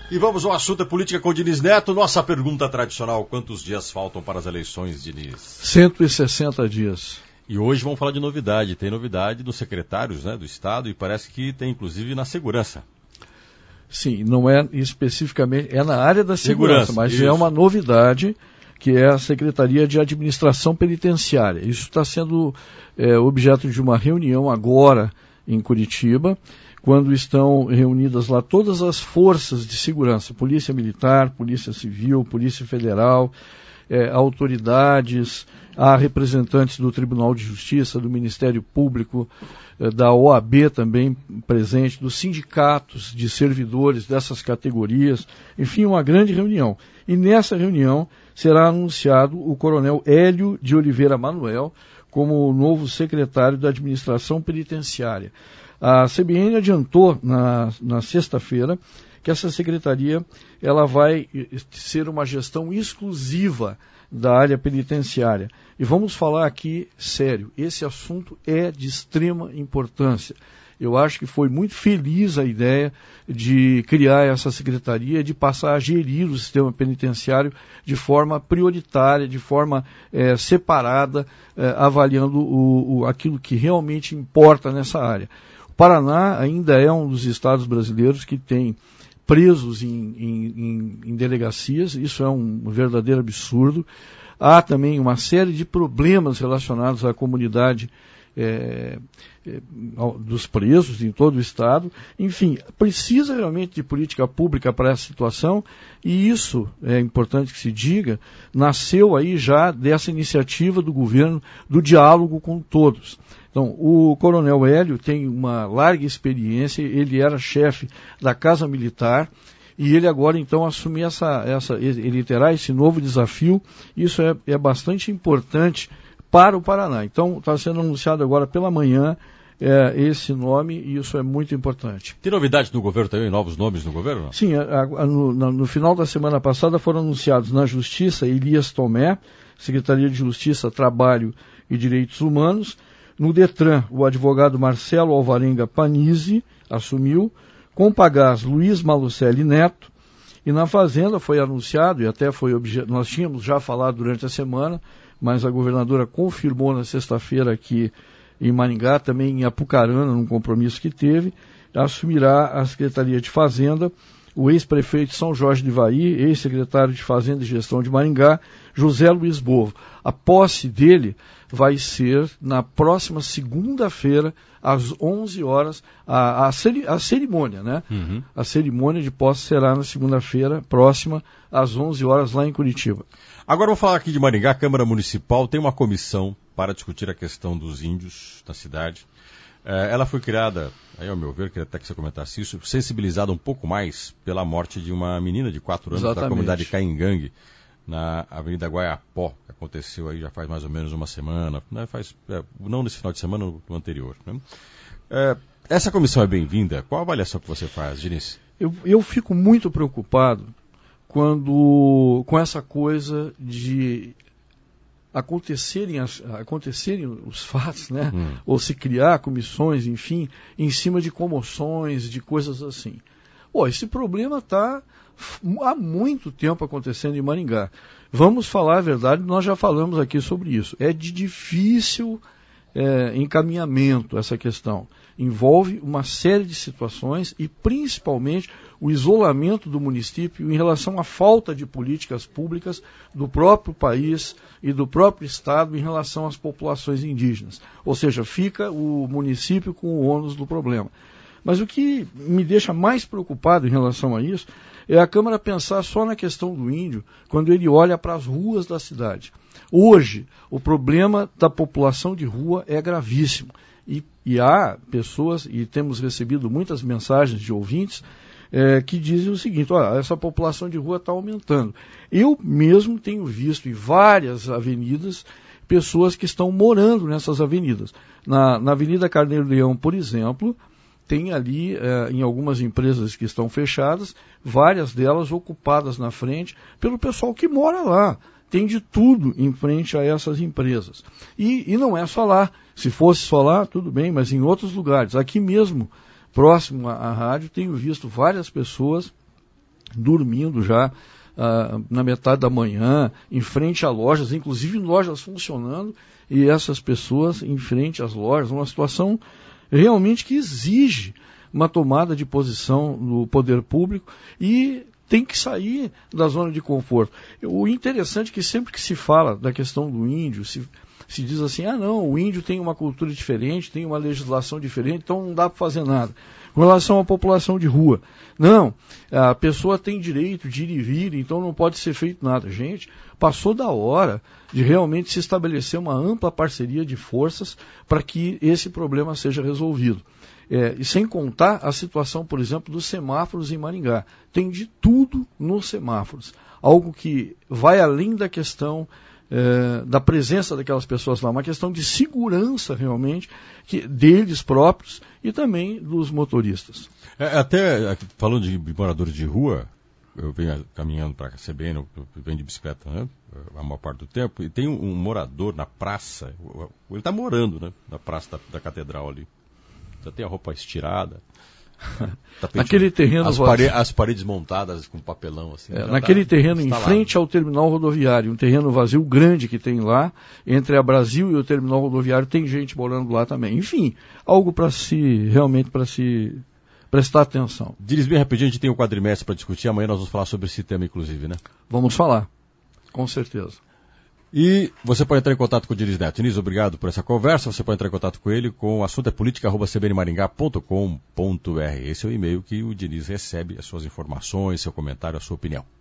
E vamos ao assunto política com o Diniz Neto. Nossa pergunta tradicional: quantos dias faltam para as eleições, Diniz? 160 dias. E hoje vamos falar de novidade. Tem novidade dos secretários, né, do Estado, e parece que tem inclusive na segurança. Sim, não é especificamente, é na área da segurança, mas isso. É uma novidade, que é a Secretaria de Administração Penitenciária. Isso está sendo objeto de uma reunião agora em Curitiba, quando estão reunidas lá todas as forças de segurança, Polícia Militar, Polícia Civil, Polícia Federal, autoridades, há representantes do Tribunal de Justiça, do Ministério Público, da OAB também presente, dos sindicatos de servidores dessas categorias, enfim, uma grande reunião. E nessa reunião será anunciado o Coronel Hélio de Oliveira Manuel como o novo secretário da Administração Penitenciária. A CBN adiantou na sexta-feira que essa secretaria ela vai ser uma gestão exclusiva da área penitenciária. E vamos falar aqui sério, esse assunto é de extrema importância. Eu acho que foi muito feliz a ideia de criar essa secretaria, de passar a gerir o sistema penitenciário de forma prioritária, de forma separada, avaliando aquilo que realmente importa nessa área. O Paraná ainda é um dos estados brasileiros que tem presos em delegacias, isso é um verdadeiro absurdo. Há também uma série de problemas relacionados à comunidade dos presos em todo o estado. Enfim, precisa realmente de política pública para essa situação, e isso, é importante que se diga, nasceu aí já dessa iniciativa do governo do diálogo com todos. Então, o Coronel Hélio tem uma larga experiência, ele era chefe da Casa Militar, e ele agora então assumir ele terá esse novo desafio. Isso é bastante importante para o Paraná. Então, está sendo anunciado agora pela manhã esse nome, e isso é muito importante. Tem novidade no governo também, novos nomes no governo? Não? Sim, no final da semana passada foram anunciados na Justiça Elias Tomé, Secretaria de Justiça, Trabalho e Direitos Humanos. No Detran, o advogado Marcelo Alvarenga Panizzi assumiu, Compagás, Luiz Malucelli Neto, e na Fazenda foi anunciado, e até foi nós tínhamos já falado durante a semana, mas a governadora confirmou na sexta-feira aqui em Maringá, também em Apucarana, num compromisso que teve, assumirá a Secretaria de Fazenda o ex-prefeito de São Jorge do Ivaí, ex-secretário de Fazenda e Gestão de Maringá, José Luiz Bovo. A posse dele vai ser na próxima segunda-feira, às 11 horas, a cerimônia, né? Uhum. A cerimônia de posse será na segunda-feira próxima, às 11 horas, lá em Curitiba. Agora vou falar aqui de Maringá. A Câmara Municipal tem uma comissão para discutir a questão dos índios na cidade. Ela foi criada, aí ao meu ver, queria até que você comentasse isso, sensibilizada um pouco mais pela morte de uma menina de 4 anos da comunidade Caingangue, na Avenida Guaiapó, que aconteceu aí já faz mais ou menos uma semana, né? Não nesse final de semana, no anterior. Né? Essa comissão é bem-vinda? Qual a avaliação que você faz, Diniz? Eu fico muito preocupado com essa coisa de acontecerem os fatos, né? Ou se criar comissões, enfim, em cima de comoções, de coisas assim. Esse problema está há muito tempo acontecendo em Maringá. Vamos falar a verdade, nós já falamos aqui sobre isso. É de difícil encaminhamento essa questão. Envolve uma série de situações e, principalmente, o isolamento do município em relação à falta de políticas públicas do próprio país e do próprio Estado em relação às populações indígenas. Ou seja, fica o município com o ônus do problema. Mas o que me deixa mais preocupado em relação a isso é a Câmara pensar só na questão do índio quando ele olha para as ruas da cidade. Hoje, o problema da população de rua é gravíssimo. E há pessoas, e temos recebido muitas mensagens de ouvintes, que dizem o seguinte: essa população de rua está aumentando. Eu mesmo tenho visto em várias avenidas pessoas que estão morando nessas avenidas. Na Avenida Carneiro Leão, por exemplo, tem ali, em algumas empresas que estão fechadas, várias delas ocupadas na frente pelo pessoal que mora lá. Tem de tudo em frente a essas empresas. E não é só lá. Se fosse só lá, tudo bem, mas em outros lugares. Aqui mesmo, próximo à rádio, tenho visto várias pessoas dormindo já na metade da manhã, em frente a lojas, inclusive lojas funcionando, e essas pessoas em frente às lojas, uma situação realmente que exige uma tomada de posição do poder público e tem que sair da zona de conforto. O interessante é que sempre que se fala da questão do índio, se diz assim, não, o índio tem uma cultura diferente, tem uma legislação diferente, então não dá para fazer nada. Com relação à população de rua, não, a pessoa tem direito de ir e vir, então não pode ser feito nada. Gente, passou da hora de realmente se estabelecer uma ampla parceria de forças para que esse problema seja resolvido. E sem contar a situação, por exemplo, dos semáforos em Maringá. Tem de tudo nos semáforos. Algo que vai além da questão da presença daquelas pessoas lá, uma questão de segurança realmente deles próprios e também dos motoristas. Até falando de moradores de rua, eu venho caminhando para a CBN, eu venho de bicicleta, né, a maior parte do tempo, e tem um morador na praça, ele está morando, né, na praça da Catedral ali, já tem a roupa estirada. Naquele terreno as paredes montadas com papelão assim. Naquele terreno em frente ao terminal rodoviário, um terreno vazio grande que tem lá, entre a Brasil e o terminal rodoviário, tem gente morando lá também. Enfim, algo para realmente se prestar atenção. Diz bem rapidinho, a gente tem um quadrimestre para discutir, amanhã nós vamos falar sobre esse tema inclusive, né? Vamos falar, com certeza. E você pode entrar em contato com o Diniz Neto. Diniz, obrigado por essa conversa. Você pode entrar em contato com ele com assuntoepolitica@cbnmaringá.com.br. Esse é o e-mail que o Diniz recebe as suas informações, seu comentário, a sua opinião.